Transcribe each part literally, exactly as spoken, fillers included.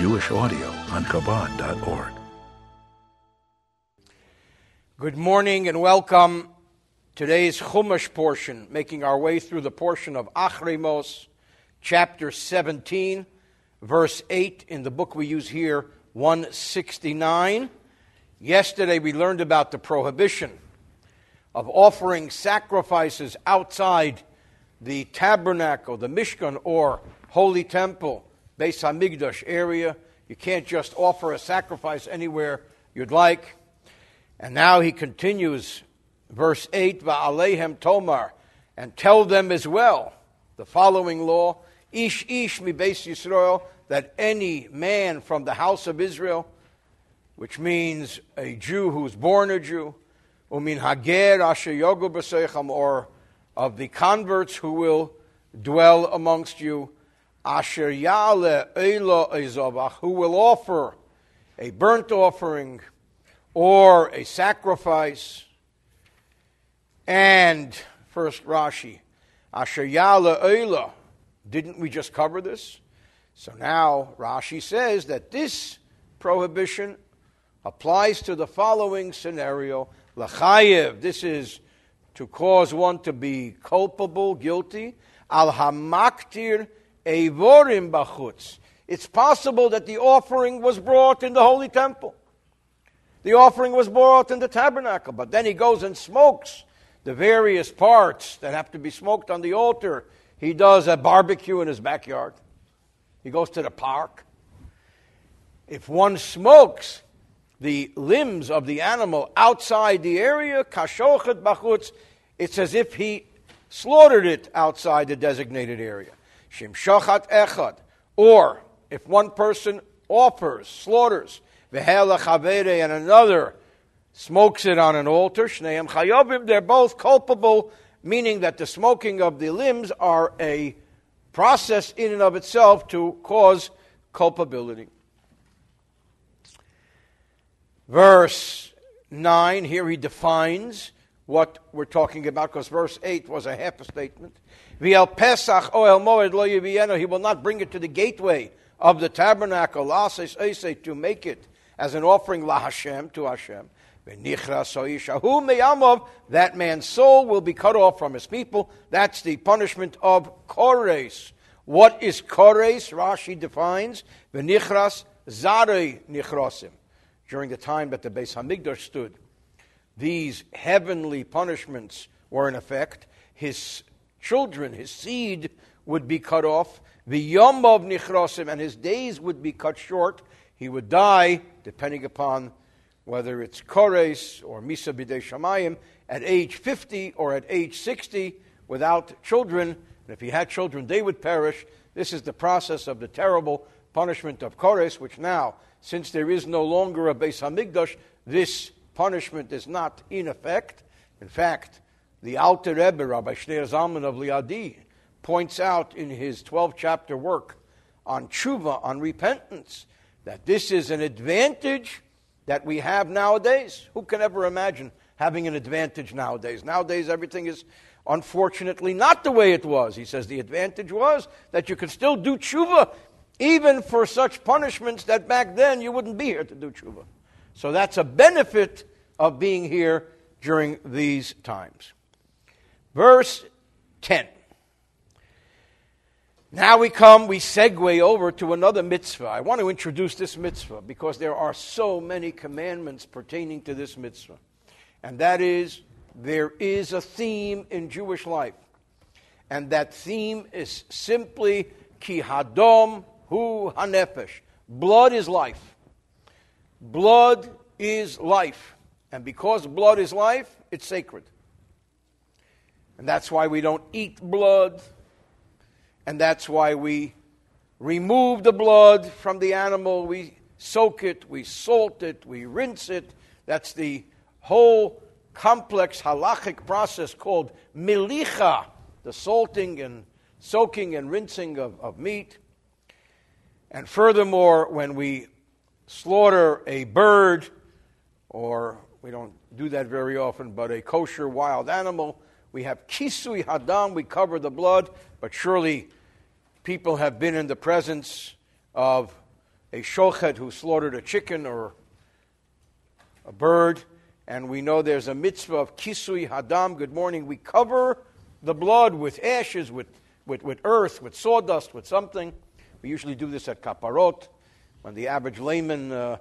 Jewish audio on Chabad dot org. Good morning and welcome. Today's Chumash portion, making our way through the portion of Achrei Mos, chapter seventeen, verse eight in the book we use here, one sixty-nine. Yesterday we learned about the prohibition of offering sacrifices outside the tabernacle, the Mishkan, or Holy Temple, Beis HaMikdash area. You can't just offer a sacrifice anywhere you'd like. And now he continues, verse eight, Va'alehem Tomar, and tell them as well the following law, Ish Ish mi Beis Yisrael, that any man from the house of Israel, which means a Jew who's born a Jew, umin hager asher yogu b'seichem, or of the converts who will dwell amongst you, asher yale eilo ezavach, who will offer a burnt offering or a sacrifice. And first Rashi, asher yale eilo, didn't we just cover this? So now Rashi says that this prohibition applies to the following scenario. L'chayev, this is to cause one to be culpable, guilty. Al hamaktir evorim bachutz. It's possible that the offering was brought in the holy temple. The offering was brought in the tabernacle, but then he goes and smokes the various parts that have to be smoked on the altar. He does a barbecue in his backyard. He goes to the park. If one smokes the limbs of the animal outside the area, kashochet bachutz, it's as if he slaughtered it outside the designated area. Shimshochat echad, or if one person offers, slaughters, v'hela chavere, and another smokes it on an altar, shneim chayovim, they're both culpable, meaning that the smoking of the limbs are a process in and of itself to cause culpability. Verse nine, here he defines what we're talking about, because verse eight was a half a statement. V'el Pesach oel moed lo yiviyenu, he will not bring it to the gateway of the tabernacle, lases eisei, to make it as an offering la Hashem, to Hashem. V'nichras soishahu meyamov, that man's soul will be cut off from his people. That's the punishment of kores. What is kores? Rashi defines, v'nichras zarei nichrosim. During the time that the Beis HaMikdash stood, these heavenly punishments were in effect. His children, his seed, would be cut off. V'yomov nichrosim, and his days would be cut short. He would die, depending upon whether it's kores or misa b'dei shamayim, at age fifty or at age sixty, without children. And if he had children, they would perish. This is the process of the terrible punishment of kores, which now, since there is no longer a Beis HaMikdash, this punishment is not in effect. In fact, the Alter Rebbe, Rabbi Shneir Zalman of Liadi, points out in his twelve-chapter work on tshuva, on repentance, that this is an advantage that we have nowadays. Who can ever imagine having an advantage nowadays? Nowadays, everything is unfortunately not the way it was. He says the advantage was that you could still do tshuva, even for such punishments that back then you wouldn't be here to do tshuva. So that's a benefit of being here during these times. Verse ten. Now we come, we segue over to another mitzvah. I want to introduce this mitzvah because there are so many commandments pertaining to this mitzvah. And that is, there is a theme in Jewish life. And that theme is simply ki hadom hu hanefesh. Blood is life. Blood is life. And because blood is life, it's sacred. And that's why we don't eat blood. And that's why we remove the blood from the animal. We soak it, we salt it, we rinse it. That's the whole complex halachic process called milicha, the salting and soaking and rinsing of, of meat. And furthermore, when we slaughter a bird, or we don't do that very often, but a kosher wild animal, we have kisui hadam, we cover the blood, but surely people have been in the presence of a shochet who slaughtered a chicken or a bird, and we know there's a mitzvah of kisui hadam, good morning. We cover the blood with ashes, with, with, with earth, with sawdust, with something. We usually do this at kaparot, when the average layman uh,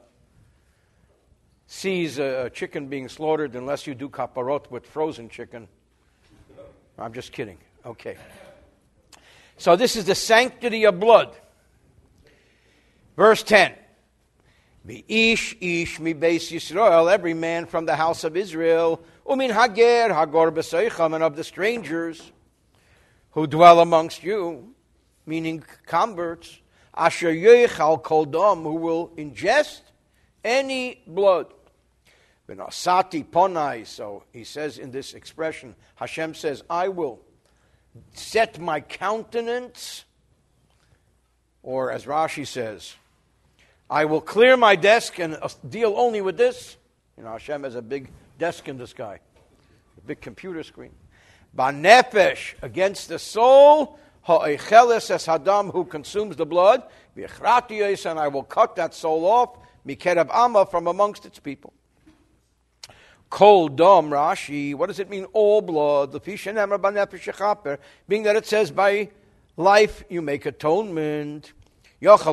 sees a chicken being slaughtered, unless you do kaparot with frozen chicken. I'm just kidding. Okay. So this is the sanctity of blood. Verse ten. Ish ish mi beis Yisrael, every man from the house of Israel, umin hager hagor b'seicham, and of the strangers who dwell amongst you, meaning converts, asher yechal kol dam, who will ingest any blood. V'nasati ponai, so he says in this expression, Hashem says, I will set my countenance, or as Rashi says, I will clear my desk and deal only with this. You know, Hashem has a big desk in the sky, a big computer screen. Banefesh, against the soul, ha'echeles es hadam, who consumes the blood, v'echrati, and I will cut that soul off, mikerab amma, from amongst its people. Kol dam, Rashi, what does it mean, all blood? Being that it says, by life you make atonement. We know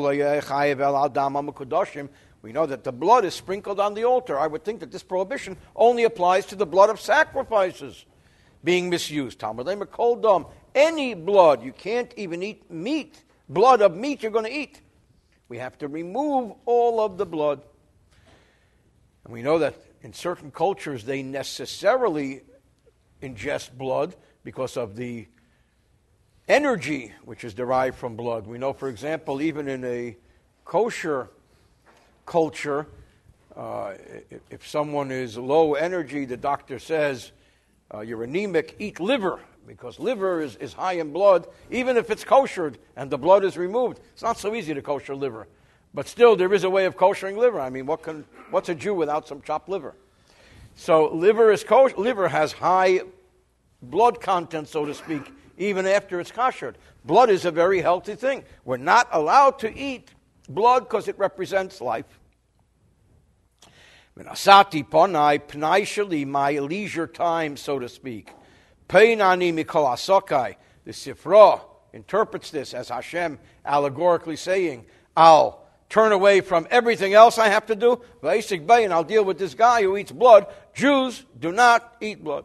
that the blood is sprinkled on the altar. I would think that this prohibition only applies to the blood of sacrifices being misused. Talmud Lemer Kol dam, any blood. You can't even eat meat, blood of meat you're going to eat. We have to remove all of the blood. And we know that in certain cultures they necessarily ingest blood because of the energy which is derived from blood. We know, for example, even in a kosher culture, uh, if, if someone is low energy, the doctor says, uh, you're anemic, eat liver, because liver is, is high in blood, even if it's koshered and the blood is removed. It's not so easy to kosher liver. But still, there is a way of koshering liver. I mean, what can, what's a Jew without some chopped liver? So liver is kosher. Liver has high blood content, so to speak, even after it's koshered. Blood is a very healthy thing. We're not allowed to eat blood because it represents life. Menasati ponai pnai shali, my leisure time, so to speak. Peinani mikol asokai. The Sifra interprets this as Hashem allegorically saying, I'll turn away from everything else I have to do, and I'll deal with this guy who eats blood. Jews do not eat blood.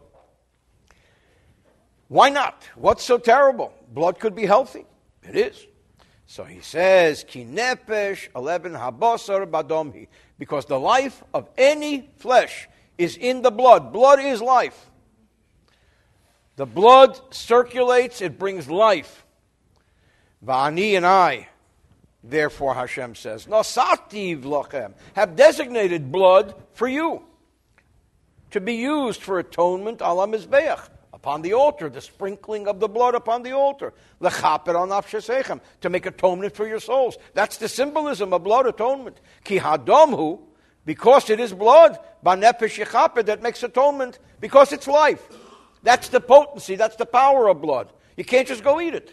Why not? What's so terrible? Blood could be healthy. It is. So he says, Ki nefesh eleven habasar badomhi, because the life of any flesh is in the blood. Blood is life. The blood circulates, it brings life. Va'ani and I, therefore Hashem says, Nasativ lachem, have designated blood for you, to be used for atonement ala mizbeach, upon the altar, the sprinkling of the blood upon the altar. Lechaper al nafshesechem, to make atonement for your souls. That's the symbolism of blood atonement. Ki hadomhu, because it is blood, banefesh yechaper, that makes atonement, because it's life. That's the potency, that's the power of blood. You can't just go eat it.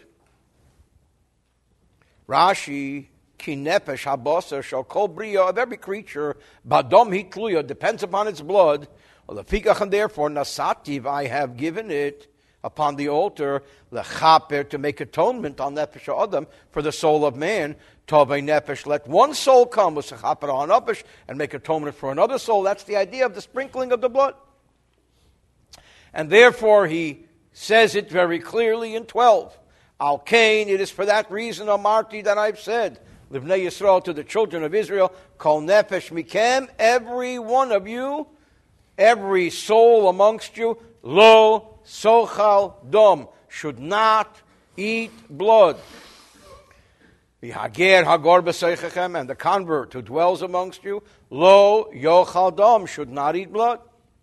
Rashi, ki nefesh habasar shall kol bria, of every creature, badom hitluya, depends upon its blood. Lefikach, and therefore nasativ, I have given it upon the altar, lechaper, to make atonement on nefesh adam, for the soul of man. Tovei nefesh, let one soul come with lechaper on nefesh and make atonement for another soul. That's the idea of the sprinkling of the blood. And therefore he says it very clearly in twelve. Al Kain, it is for that reason, Amarti, that I've said, Livnei Yisrael, to the children of Israel, Kol nefesh mikem, every one of you, every soul amongst you, lo sochal dom, should not eat blood. V'hager hagor b'seichechem, and the convert who dwells amongst you, lo yochal dom, should not eat blood.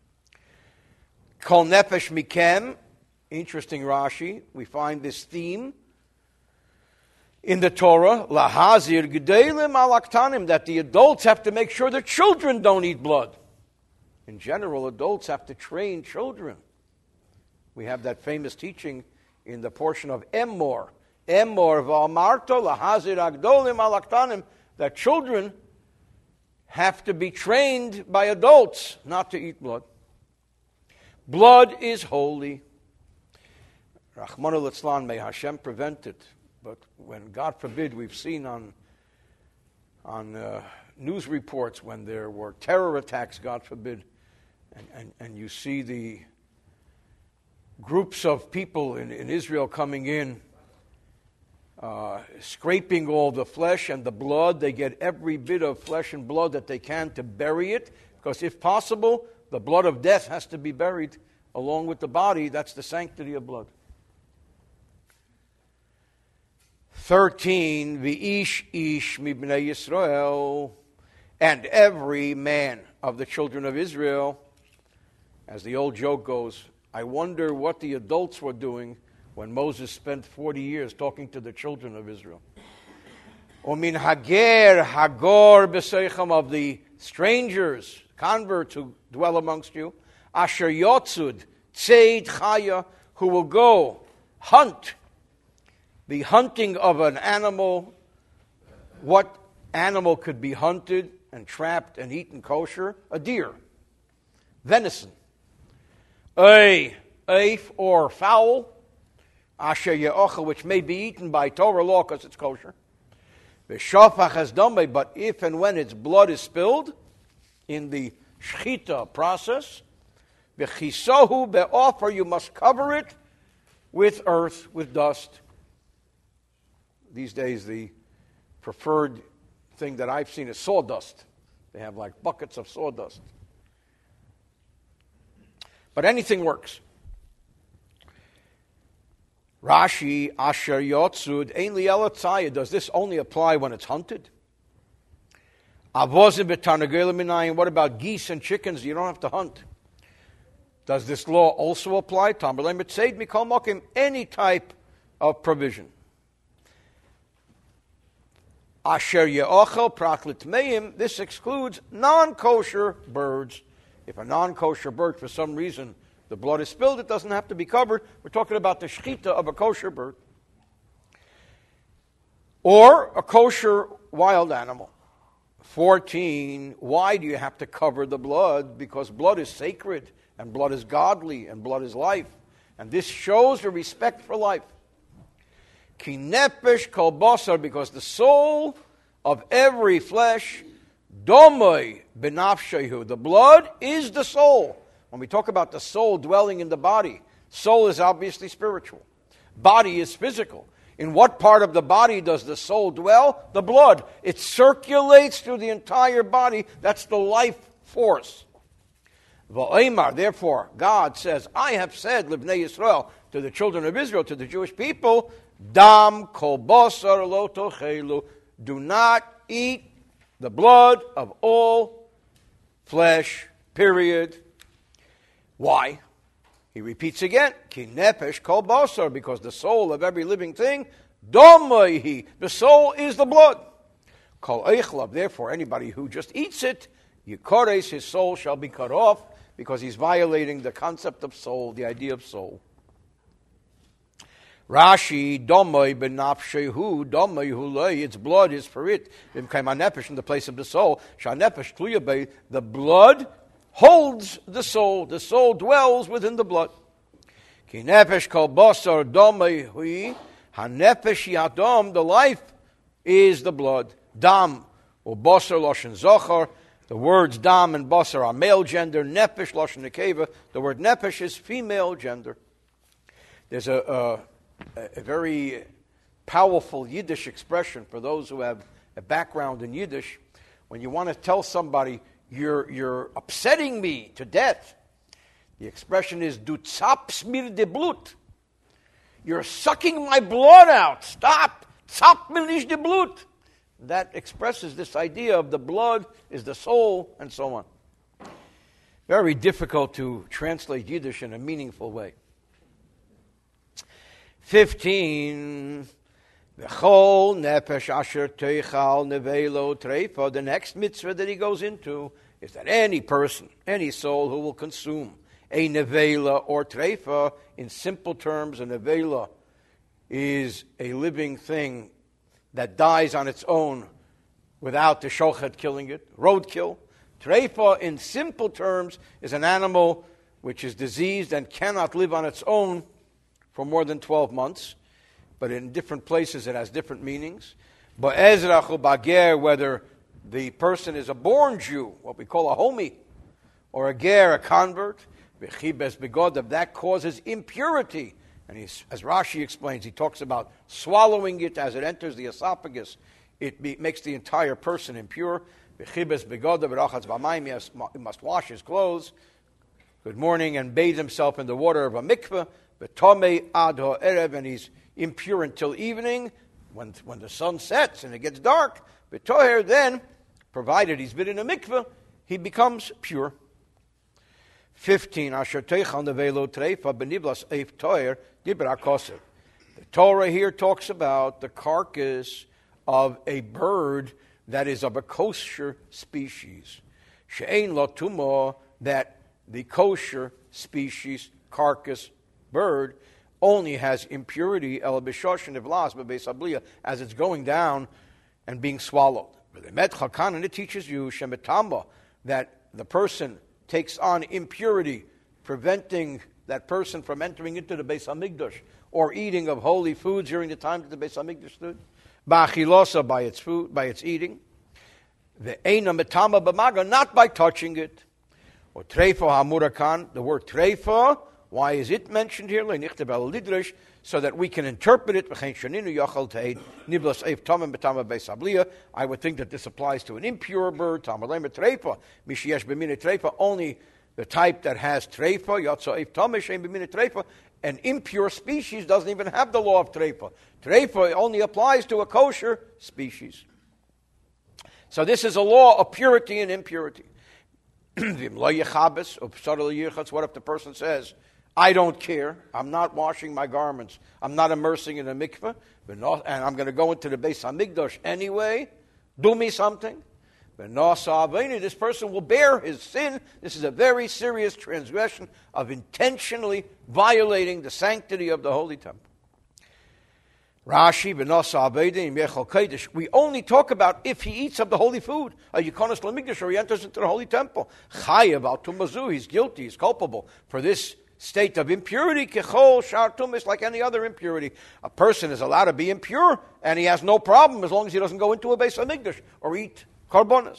Kol nefesh mikem, interesting Rashi, we find this theme in the Torah, lahazir gedolim al aktanim, that the adults have to make sure the children don't eat blood. In general, adults have to train children. We have that famous teaching in the portion of Emor. Emor v'amarto lahazir agdolim al aktanim, that children have to be trained by adults not to eat blood. Blood is holy. Rachmana litzlan, may Hashem prevent it. But when, God forbid, we've seen on, on uh, news reports when there were terror attacks, God forbid, and, and, and you see the groups of people in, in Israel coming in, uh, scraping all the flesh and the blood. They get every bit of flesh and blood that they can to bury it, because if possible, the blood of death has to be buried along with the body. That's the sanctity of blood. Thirteen, V'ish ish mibnei Yisrael, and every man of the children of Israel. As the old joke goes, I wonder what the adults were doing when Moses spent forty years talking to the children of Israel. Umin hager hagor b'seichem, of the strangers, converts who dwell amongst you, asher yotzud tzeid chaya, who will go hunt. The hunting of an animal, what animal could be hunted and trapped and eaten kosher? A deer, venison, a aif or fowl, asher ye'ochel, which may be eaten by Torah law because it's kosher. V'shofach has dame, but if and when its blood is spilled in the shchita process, v'chisohu be'ofer, you must cover it with earth, with dust. These days, the preferred thing that I've seen is sawdust. They have like buckets of sawdust. But anything works. Rashi, Asher Yotzud, Ein Li'elatzaya. Does this only apply when it's hunted? Avozim b'tarnagelim minayim. What about geese and chickens? You don't have to hunt. Does this law also apply? Tamberlem b'tzeid mikol mokim. Any type of provision. Asher ye'ochel praklit meim. This excludes non-kosher birds. If a non-kosher bird, for some reason, the blood is spilled, it doesn't have to be covered. We're talking about the shechita of a kosher bird. Or a kosher wild animal. fourteen, why do you have to cover the blood? Because blood is sacred, and blood is godly, and blood is life. And this shows a respect for life. Ki nefesh kol basar, because the soul of every flesh, domoi benafshehu, the blood is the soul. When we talk about the soul dwelling in the body, soul is obviously spiritual. Body is physical. In what part of the body does the soul dwell? The blood. It circulates through the entire body. That's the life force. V'oimar, therefore, God says, I have said, Livnei Yisrael, to the children of Israel, to the Jewish people, Dam kol basar lo tochelu, do not eat the blood of all flesh, period. Why? He repeats again, Ki nefesh kol basar, because the soul of every living thing, domaihi, the soul is the blood. Kol eichlav, therefore, anybody who just eats it, yikores, his soul shall be cut off, because he's violating the concept of soul, the idea of soul. Rashi, domai benafshehu, domai hulei, its blood is for it. V'mkaim hanefesh, in the place of the soul. Shanefesh tluya bei, the blood holds the soul. The soul dwells within the blood. Ki nefesh kol basar domai hui, hanefesh yadam, the life is the blood. Dam, or basar loshen zochar. The words dam and basar are male gender. Nefesh loshen nekeva. The word nefesh is female gender. There's a... a A very powerful Yiddish expression for those who have a background in Yiddish. When you want to tell somebody, you're, you're upsetting me to death, the expression is, Du zaps mir de Blut. You're sucking my blood out. Stop. Zap mir nicht de Blut. That expresses this idea of the blood is the soul, and so on. Very difficult to translate Yiddish in a meaningful way. Fifteen, V'chol nefesh asher teichal nevelo treifa. The next mitzvah that he goes into is that any person, any soul who will consume a nevela or treifa, in simple terms, a nevela is a living thing that dies on its own without the shochet killing it, roadkill. Treifa, in simple terms, is an animal which is diseased and cannot live on its own for more than twelve months. But in different places it has different meanings. Ba'ezrach u bager, whether the person is a born Jew, what we call a homi, or a ger, a convert, v'chibes begodav, that causes impurity. And he's, as Rashi explains, he talks about swallowing it as it enters the esophagus. It be, makes the entire person impure. V'chibes begodav v'rachatz b'mayim, he must wash his clothes, good morning, and bathe himself in the water of a mikveh, v'tomei ad ha'erev, and he's impure until evening, when, when the sun sets and it gets dark. V'toher, then, provided he's been in a mikveh, he becomes pure. fifteen. Asher teichan nevelo treifa beniblas eif toyer dibra kosev. The Torah here talks about the carcass of a bird that is of a kosher species. She'ein lo tumo, that the kosher species carcass bird only has impurity el b'shoshen ivlas b'beis habliya, as it's going down and being swallowed. And it teaches you shemetamba, that the person takes on impurity, preventing that person from entering into the Beis Hamikdash or eating of holy food during the time that the Beis Hamikdash stood. Ba'achilosa, by its food, by its eating. The eina metama b'maga, not by touching it. Or treifa hamurakan, the word treifa, why is it mentioned here? So that we can interpret it. I would think that this applies to an impure bird. Only the type that has treifa. An impure species doesn't even have the law of treifa. Treifa only applies to a kosher species. So this is a law of purity and impurity. What if the person says, I don't care, I'm not washing my garments, I'm not immersing in a mikveh, and I'm going to go into the Beis Hamikdash anyway, do me something. This person will bear his sin. This is a very serious transgression of intentionally violating the sanctity of the holy temple. Rashi, we only talk about if he eats of the holy food, or he enters into the holy temple. He's guilty, he's culpable for this state of impurity, kechol shar tumis, like any other impurity. A person is allowed to be impure, and he has no problem as long as he doesn't go into a Beis Hamikdash or eat karbonas.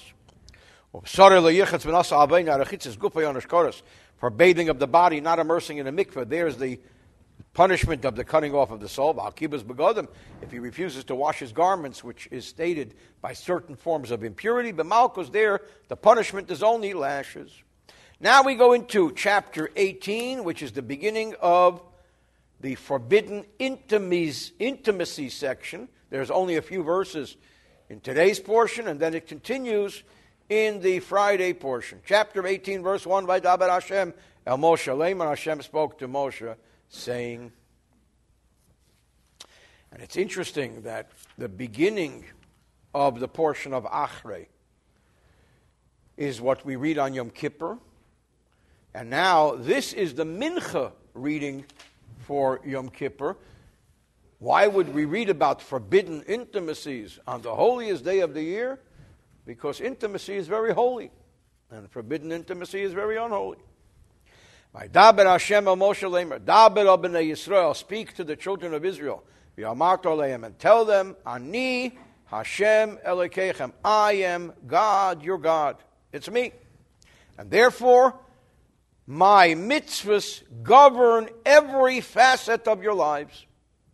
For bathing of the body, not immersing in a mikveh, there's the punishment of the cutting off of the soul. If he refuses to wash his garments, which is stated by certain forms of impurity, but malchus there, the punishment is only lashes. Now we go into chapter eighteen, which is the beginning of the forbidden intimacy section. There's only a few verses in today's portion, and then it continues in the Friday portion. Chapter eighteen, verse one, Vaydaber Hashem el Moshe Leiman, Hashem spoke to Moshe, saying. And it's interesting that the beginning of the portion of Achrei is what we read on Yom Kippur. And now this is the Mincha reading for Yom Kippur. Why would we read about forbidden intimacies on the holiest day of the year? Because intimacy is very holy, and forbidden intimacy is very unholy. Daber Hashem el Moshe Leimer, Daber al bnei Yisrael, speak to the children of Israel, v'amarto aleim, and tell them, Ani Hashem Elokeichem, I am God, your God. It's me. And therefore, my mitzvahs govern every facet of your lives.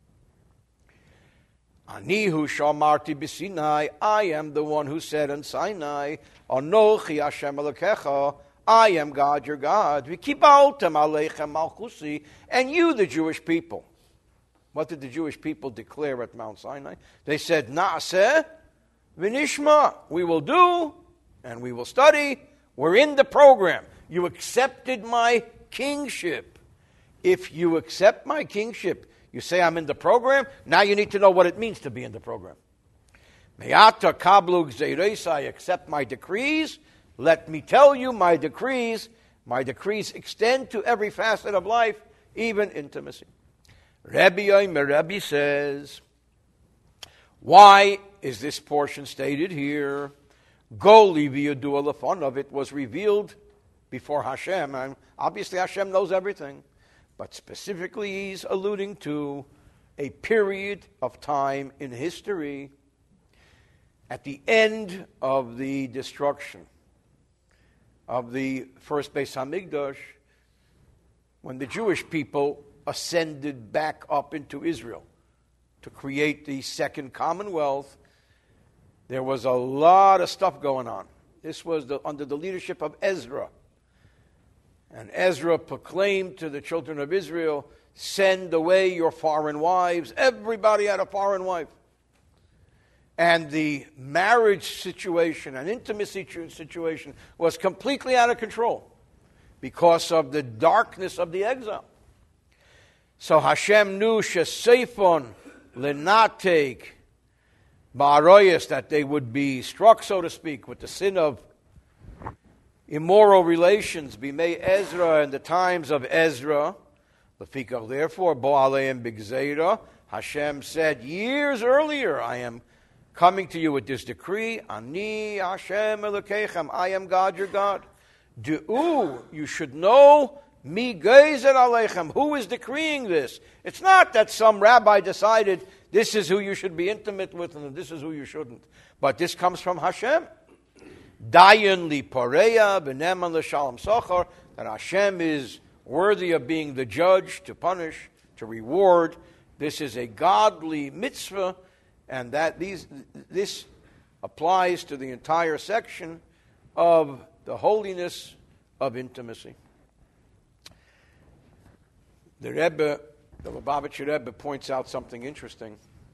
Anihu shamarti b'Sinai, I am the one who said in Sinai, Anochi Hashem Elokecha, I am God, your God. V'kibaltem aleichem malchusi, and you, the Jewish people. What did the Jewish people declare at Mount Sinai? They said, Na'aseh v'nishma, we will do, and we will study. We're in the program. You accepted my kingship. If you accept my kingship, you say I'm in the program, now you need to know what it means to be in the program. Me'ata kablu gzeiros, I accept my decrees. Let me tell you my decrees. My decrees extend to every facet of life, even intimacy. Rabbi Yomer, Rabbi says, Why is this portion stated here? Goli v'yadua lefonav, it was revealed before Hashem, and obviously Hashem knows everything, but specifically he's alluding to a period of time in history at the end of the destruction of the first Beis Hamikdash, when the Jewish people ascended back up into Israel to create the second Commonwealth. There was a lot of stuff going on. This was the, under the leadership of Ezra. And Ezra proclaimed to the children of Israel, send away your foreign wives. Everybody had a foreign wife. And the marriage situation and intimacy situation was completely out of control because of the darkness of the exile. So Hashem knew sheseifon lenatek ba'aroyas, that they would be struck, so to speak, with the sin of immoral relations, bimei Ezra, in the times of Ezra. Lefikach, therefore, bo aleim b'gzeira, Hashem said years earlier, I am coming to you with this decree, Ani Hashem Elokeichem, I am God, your God. Du'u, you should know, mi gezer aleichem, who is decreeing this? It's not that some rabbi decided this is who you should be intimate with and this is who you shouldn't. But this comes from Hashem. Dayan li pareya b'neman l'shalom sochar, that Hashem is worthy of being the judge, to punish, to reward. This is a godly mitzvah, and that these this applies to the entire section of the holiness of intimacy. The Rebbe, the Lubavitcher Rebbe, points out something interesting,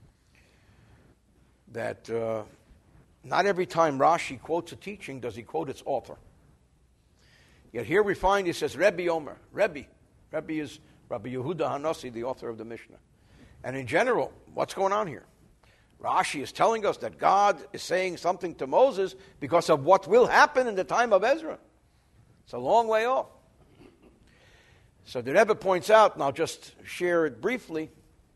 that uh, not every time Rashi quotes a teaching does he quote its author. Yet here we find he says Rebbe Omer. Rebbe. Rebbe is Rabbi Yehuda Hanassi, the author of the Mishnah. And in general, what's going on here? Rashi is telling us that God is saying something to Moses because of what will happen in the time of Ezra. It's a long way off. So the Rebbe points out, and I'll just share it briefly,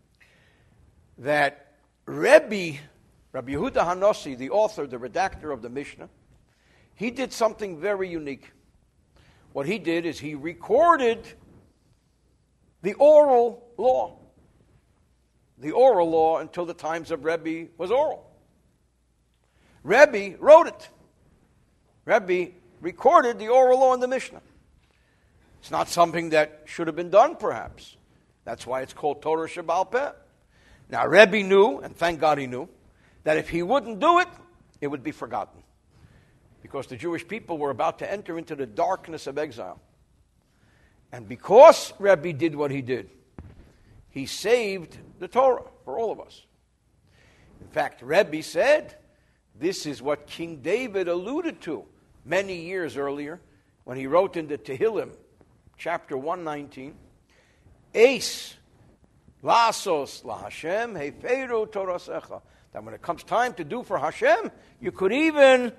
that Rebbe, Rabbi Yehuda Hanassi, the author, the redactor of the Mishnah, he did something very unique. What he did is he recorded the oral law. The oral law until the times of Rebbe was oral. Rebbe wrote it. Rebbe recorded the oral law in the Mishnah. It's not something that should have been done, perhaps. That's why it's called Torah Sheba'al Peh. Now, Rebbe knew, and thank God he knew, that if he wouldn't do it, it would be forgotten. Because the Jewish people were about to enter into the darkness of exile. And because Rebbe did what he did, he saved the Torah for all of us. In fact, Rebbe said, this is what King David alluded to many years earlier when he wrote in the Tehillim, chapter one nineteen, Eis lasos laHashem heferu torasecha. That when it comes time to do for Hashem, you could even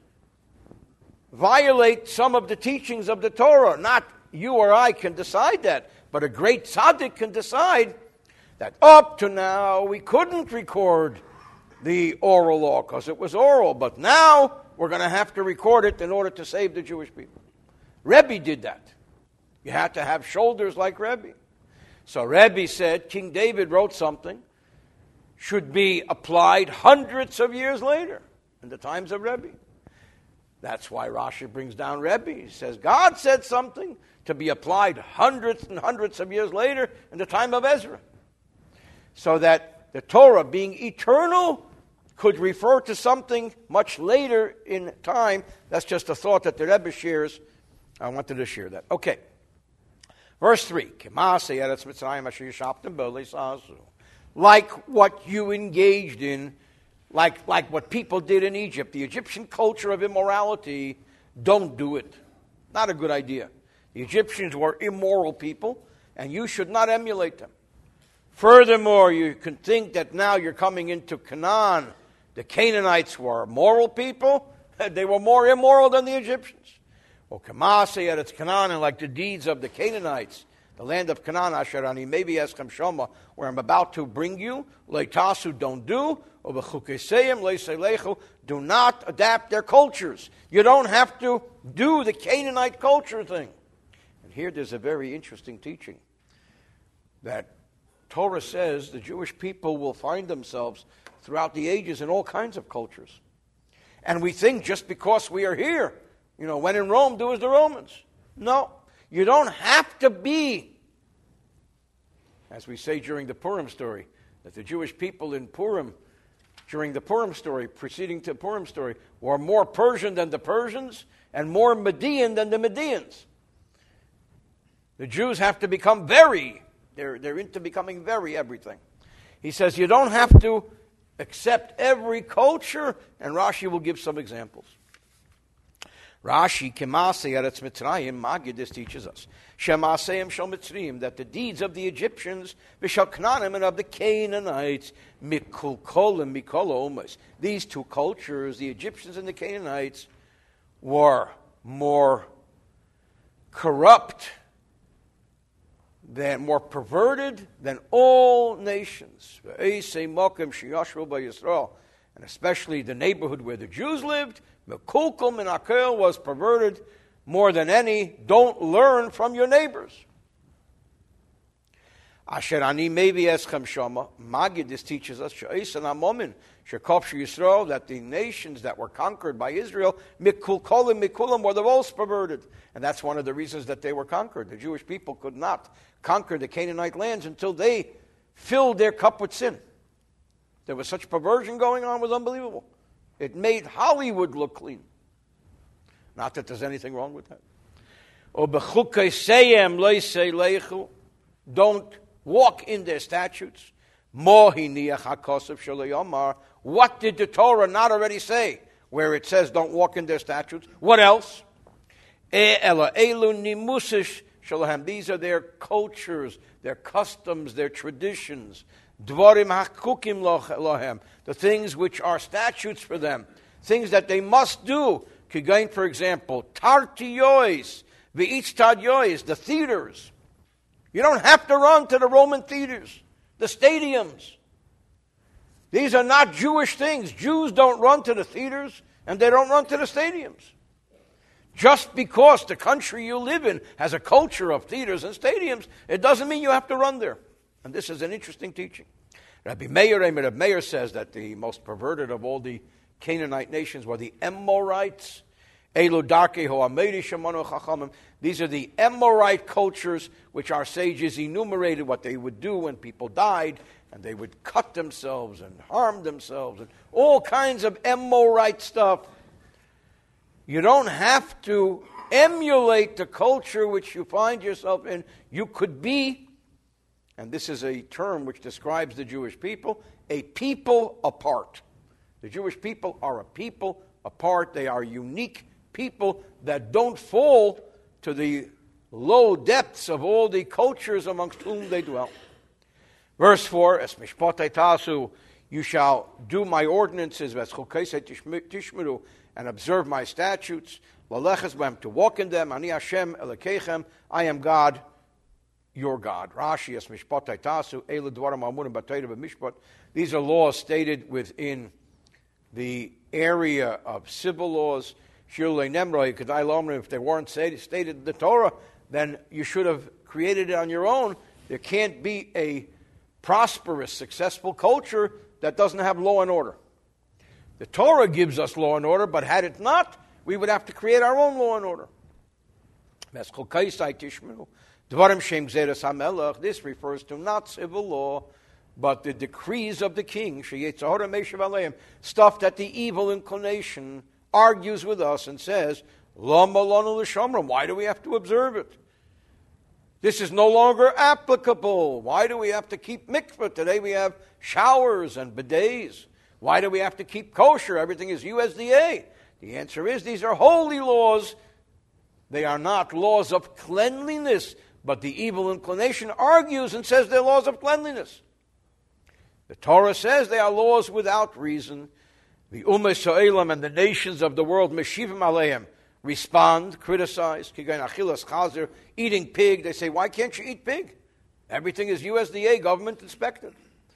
violate some of the teachings of the Torah. Not you or I can decide that, but a great tzaddik can decide that up to now we couldn't record the oral law because it was oral, but now we're going to have to record it in order to save the Jewish people. Rebbe did that. You had to have shoulders like Rebbe. So Rebbe said King David wrote something should be applied hundreds of years later in the times of Rebbe. That's why Rashi brings down Rebbe. He says God said something to be applied hundreds and hundreds of years later in the time of Ezra. So that the Torah, being eternal, could refer to something much later in time. That's just a thought that the Rebbe shares. I wanted to share that. Okay. Verse three. Like what you engaged in, like, like what people did in Egypt, the Egyptian culture of immorality, don't do it. Not a good idea. The Egyptians were immoral people, and you should not emulate them. Furthermore, you can think that now you're coming into Canaan. The Canaanites were moral people. They were more immoral than the Egyptians. Well, Kamase at its Canaan, and like the deeds of the Canaanites, the land of Canaan, asher ani mevi eschem shoma, where I'm about to bring you, leitasu, don't do, ubechukeseyim leiselechu, do not adapt their cultures. You don't have to do the Canaanite culture thing. And here there's a very interesting teaching that Torah says the Jewish people will find themselves throughout the ages in all kinds of cultures. And we think just because we are here, you know, when in Rome, do as the Romans. No, you don't have to be, as we say during the Purim story, that the Jewish people in Purim, during the Purim story, preceding to Purim story, were more Persian than the Persians and more Median than the Medians. The Jews have to become very, they're, they're into becoming very everything. He says you don't have to accept every culture, and Rashi will give some examples. Rashi, Kemase Eretz Mitzrayim, Magid, this teaches us, Shemaseim Shel Mitzrayim, that the deeds of the Egyptians, V'shel Knanim, and of the Canaanites, Mikul Kolim, Mikol Omas. These two cultures, the Egyptians and the Canaanites, were more corrupt, than more perverted than all nations. And especially the neighborhood where the Jews lived, Mekulkum and Akel was perverted more than any. Don't learn from your neighbors. Asher ani mevi eschem shama. Magid, this teaches us that the nations that were conquered by Israel, mikulkolim mikulam, were the most perverted. And that's one of the reasons that they were conquered. The Jewish people could not conquer the Canaanite lands until they filled their cup with sin. There was such perversion going on, it was unbelievable. It made Hollywood look clean. Not that there's anything wrong with that. Don't walk in their statutes. What did the Torah not already say where it says don't walk in their statutes? What else? These are their cultures, their customs, their traditions. The things which are statutes for them, things that they must do. For example, tartiyois, v'ichtadyois, the theaters. You don't have to run to the Roman theaters, the stadiums. These are not Jewish things. Jews don't run to the theaters and they don't run to the stadiums. Just because the country you live in has a culture of theaters and stadiums, it doesn't mean you have to run there. And this is an interesting teaching. Rabbi Meir, Rabbi Meir says that the most perverted of all the Canaanite nations were the Amorites. These are the Amorite cultures which our sages enumerated what they would do when people died, and they would cut themselves and harm themselves and all kinds of Amorite stuff. You don't have to emulate the culture which you find yourself in. You could be, and this is a term which describes the Jewish people, a people apart. The Jewish people are a people apart. They are unique people that don't fall to the low depths of all the cultures amongst whom they dwell. Verse four, Es mishpotei tasu, you shall do my ordinances, Ves chokesei tishmeru, and observe my statutes, laleches b'hem, to walk in them, Ani Hashem Elokeichem, I am God, your God. Rashi, Es mishpotei tasu, Eile dvarim amurim b'Torah b'mishpat. These are laws stated within the area of civil laws. If they weren't stated in the Torah, then you should have created it on your own. There can't be a prosperous, successful culture that doesn't have law and order. The Torah gives us law and order, but had it not, we would have to create our own law and order. This refers to not civil law, but the decrees of the king, stuff that the evil inclination argues with us and says, why do we have to observe it? This is no longer applicable. Why do we have to keep mikveh? Today we have showers and bidets. Why do we have to keep kosher? Everything is U S D A. The answer is these are holy laws. They are not laws of cleanliness, but the evil inclination argues and says they're laws of cleanliness. The Torah says they are laws without reason. The Ummah Sa'elam and the nations of the world, Meshivim Aleim, respond, criticize. Eating pig, they say, why can't you eat pig? Everything is U S D A government inspected.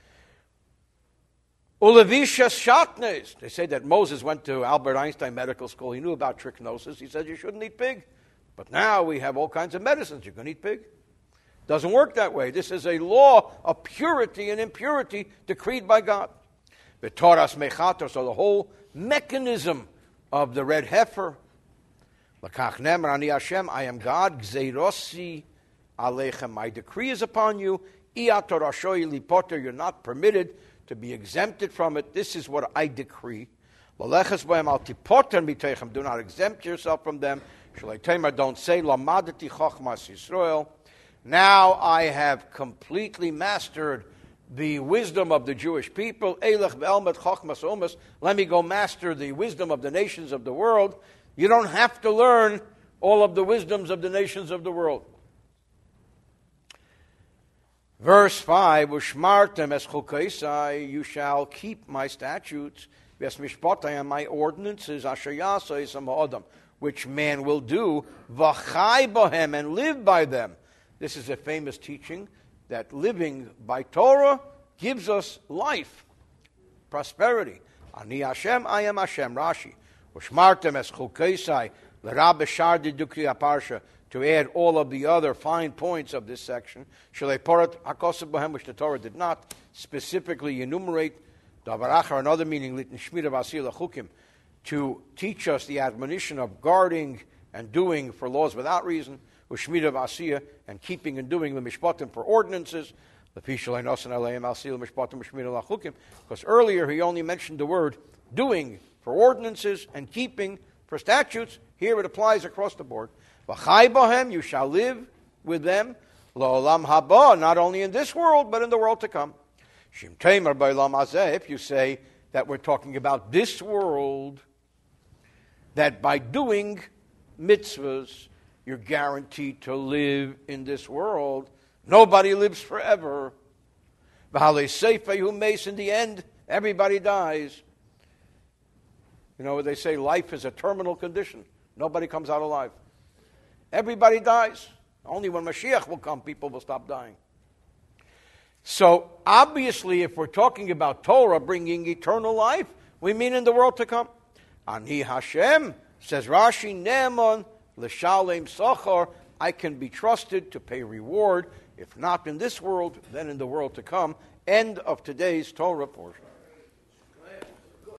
Ulevishas shatnes. They say that Moses went to Albert Einstein Medical School. He knew about trichinosis. He said you shouldn't eat pig. But now we have all kinds of medicines. You can eat pig. Doesn't work that way. This is a law of purity and impurity decreed by God. The Torah's mechatos, so the whole mechanism of the red heifer. L'kach nemer ani Hashem, I am God. Gzeirosi aleichem, my decree is upon you. Ia torashoi lipoter, you're not permitted to be exempted from it. This is what I decree. L'leches bohem al tipoter miteichem, do not exempt yourself from them. Shalei temer, don't say lamadati chochmas Yisrael. Now I have completely mastered the wisdom of the Jewish people. Eilech ve'elmet chochmas umas. Let me go master the wisdom of the nations of the world. You don't have to learn all of the wisdoms of the nations of the world. Verse five, Ushmartem es chukaisai, you shall keep my statutes, ves mishpatai, and my ordinances, asher yasai ha'adam, which man will do, v'chai bohem, and live by them. This is a famous teaching that living by Torah gives us life, prosperity. Ani Hashem, I am Hashem, Rashi. Ushmartem es chukaisai, l'rab b'shar didukri aparsha, to add all of the other fine points of this section, Shalei Porat HaKosav Bohem, which the Torah did not specifically enumerate, Davarach, another meaning, Litin Shmira Vasir Lachukim, to teach us the admonition of guarding and doing for laws without reason, Ushmira Vasir, and keeping and doing the Mishpatim for ordinances, because earlier he only mentioned the word doing for ordinances and keeping for statutes. Here it applies across the board. V'chai bohem, you shall live with them. Lo'olam haba, not only in this world, but in the world to come. Shim temer b'olam hazeh, if you say that we're talking about this world, that by doing mitzvahs, you're guaranteed to live in this world. Nobody lives forever. V'halei seifa hu meis, in the end, everybody dies. You know what they say, life is a terminal condition. Nobody comes out alive. Everybody dies. Only when Mashiach will come, people will stop dying. So, obviously, if we're talking about Torah bringing eternal life, we mean in the world to come. Ani Hashem, says Rashi, Ne'eman l'shalem sachar, I can be trusted to pay reward, if not in this world, then in the world to come. End of today's Torah portion.